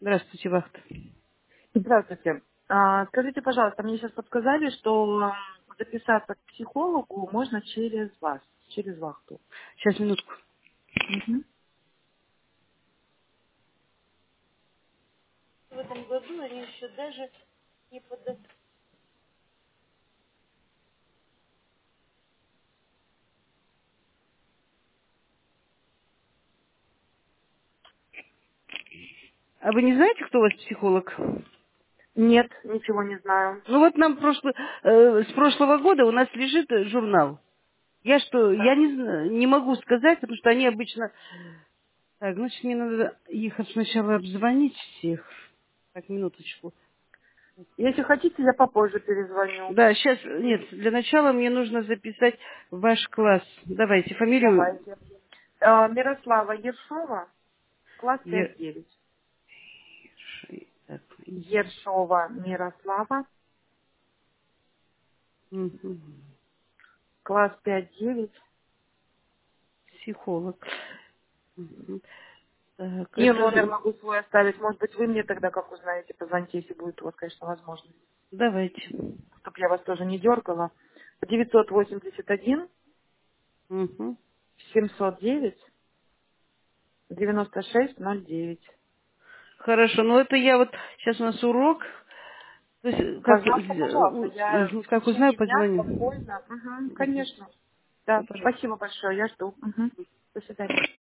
Здравствуйте, Вахта. Здравствуйте. Скажите, пожалуйста, мне сейчас подсказали, что записаться к психологу можно через вас, через вахту. Сейчас, минутку. Мгм. В этом году они еще даже не подают. А вы не знаете, кто у вас психолог? Нет, ничего не знаю. Ну вот нам с прошлого года у нас лежит журнал. Я Так. не могу сказать, потому что они обычно... Так, значит, мне надо их сначала обзвонить всех. Так, минуточку. Если хотите, я попозже перезвоню. Да, сейчас, нет, для начала мне нужно записать ваш класс. Давайте, фамилию. Давайте. Мирослава Ершова, класс Е- 5-9. Так, Ершова Мирослава, мгм. класс 5-9. Психолог. Мгм. Так, И номер это... могу свой оставить. Может быть, вы мне тогда, как узнаете, позвоните, если будет у вас, конечно, возможность. Давайте. Чтобы я вас тоже не дергала. 981 Мгм. 709 9609. Хорошо, ну это я вот... Сейчас у нас урок. То есть, Пожалуйста, пожалуйста, я в как узнаю, течение дня позвоню. спокойно. Мгм, конечно. Да, Пожалуйста. спасибо большое, я жду. Мгм. До свидания.